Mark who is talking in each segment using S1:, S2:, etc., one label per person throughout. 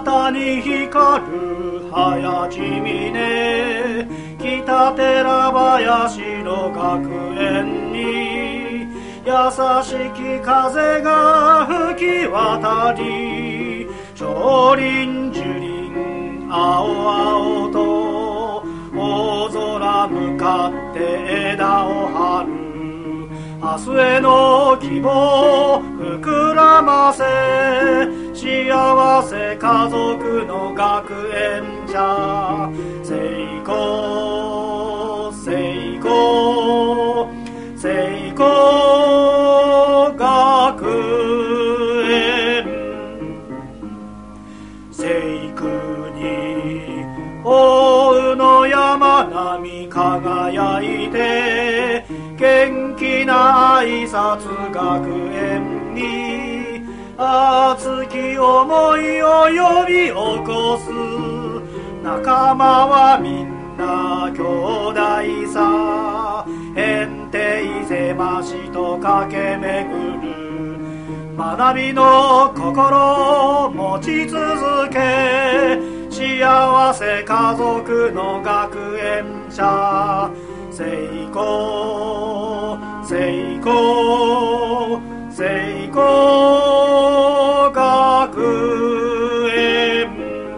S1: たに光る早地峰、北寺林の学園に優しき風が吹き渡り、少林樹林青々と大空向かって枝を張る。明日への希望膨らませ、幸せ家族の学園じゃ。成功成功成功学園。聖句に大宇の山並み輝いて、元気な挨拶学園に熱き思いを呼び起こす。仲間はみんな兄弟さ、変定せましと駆け巡る。学びの心を持ち続け、幸せ家族の学園者。成功成功成功学園。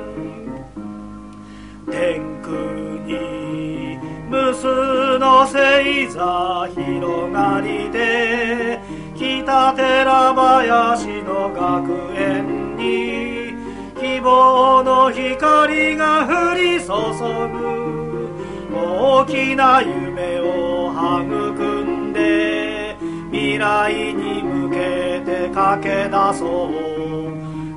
S1: 天空に無数の星座広がりて、北寺林の学園に希望の光が降り注ぐ。大きな夢を育んで、未来に向けて駆け出そう。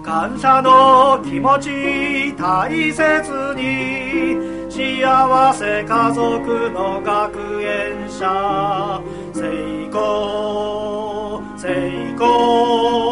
S1: 感謝の気持ち大切に、幸せ家族の学園者。成功成功